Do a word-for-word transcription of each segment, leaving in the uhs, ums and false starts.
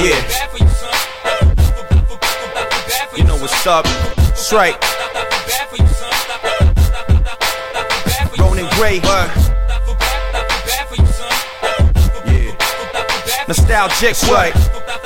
Yeah. You know what's up. That's right. Ronan Gray. What? Yeah. Nostalgic. What?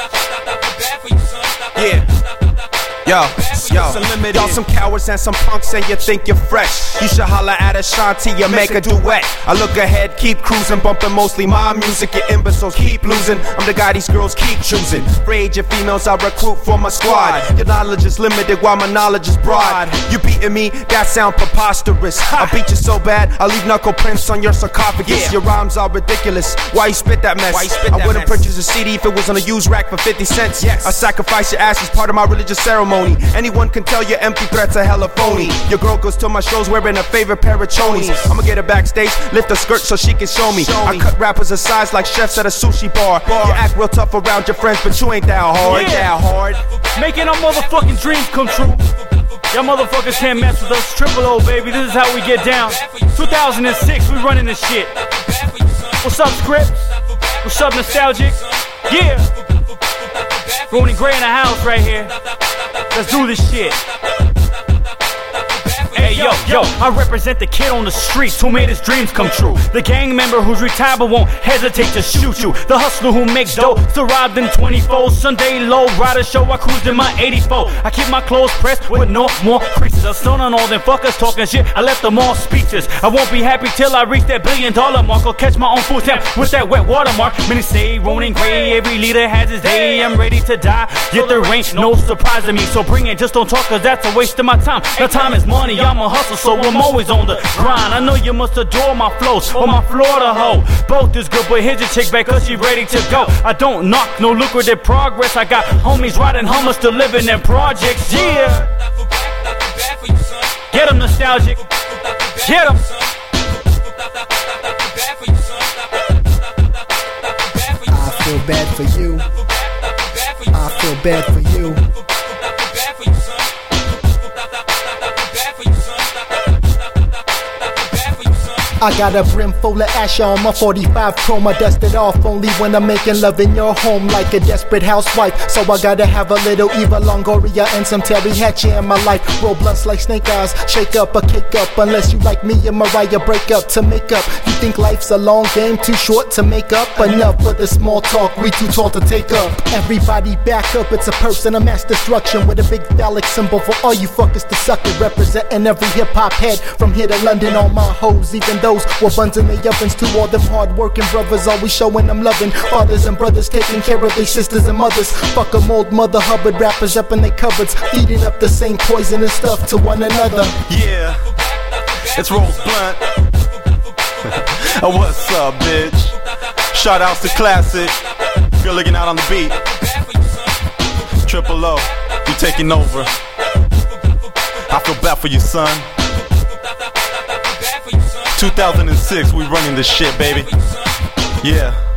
Yeah. Yo, yo, y'all some cowards and some punks and you think you're fresh. You should holla at Ashanti, you make a duet. I look ahead, keep cruising, bumping mostly my music. You imbeciles keep losing, I'm the guy these girls keep choosing. For age of females I recruit for my squad. Your knowledge is limited while my knowledge is broad. You beating me, that sound preposterous. I beat you so bad, I leave knuckle prints on your sarcophagus. Your rhymes are ridiculous, why you spit that mess? I wouldn't purchase a C D if it was on a used rack for fifty cents. I sacrifice your ass as part of my religious ceremony. Anyone can tell your empty threats are hella phony. Your girl goes to my shows wearing her favorite pair of chonies. I'ma get her backstage, lift her skirt so she can show me. I cut rappers of size like chefs at a sushi bar. You act real tough around your friends, but you ain't that hard. Yeah. That hard. Making our motherfucking dreams come true. Y'all motherfuckers can't mess with us. Triple O, baby, this is how we get down. two thousand six, we running this shit. What's up, Scripts? What's up, Nostalgic? Yeah. Ronan Gray in the house right here. Let's do this shit. Hey yo, yo, I represent the kid on the streets who made his dreams come true. The gang member who's retired but won't hesitate to shoot you. The hustler who makes dough, survived in twenty-four. Sunday low rider show, I cruised in my eighty-four. I keep my clothes pressed with no more creases. I stun on all them fuckers talking shit, I left them all speechless. I won't be happy till I reach that billion dollar mark. I'll catch my own food stamp with that wet watermark. Many say Ronan Gray, every leader has his day. I'm ready to die, yet there ain't no surprise to me. So bring it, just don't talk cause that's a waste of my time. The time is money, I'm a hustle, so I'm always on the grind. I know you must adore my flows or my Florida hoe. Both is good, but here's a chick back cause she ready to go. I don't knock no lucrative progress. I got homies riding Hummers still living in projects. Yeah. Get 'em Nostalgic. Get 'em. I feel bad for you. I feel bad for you. I got a brim full of ash on my forty-five chrome. I dust it off only when I'm making love in your home like a desperate housewife. So I gotta have a little Eva Longoria and some Terry Hatcher in my life. Roll blunts like snake eyes, shake up a cake up. Unless you like me and Mariah, break up to make up. You think life's a long game, too short to make up? Enough with the small talk, we too tall to take up. Everybody back up, it's a person of mass destruction with a big phallic symbol for all you fuckers to suck it. Representing every hip hop head from here to London. All my hoes, even though were buns in the ovens to all them hard-working brothers, always showing them loving. Fathers and brothers taking care of their sisters and mothers. Fuck 'em old Mother Hubbard rappers up in their cupboards, feeding up the same poisonous stuff to one another. Yeah, it's Rose Blunt. What's up, bitch? Shout outs to Classic. If you're looking out on the beat, Triple O, we taking over. I feel bad for you, son. two thousand six, we running this shit, baby. Yeah.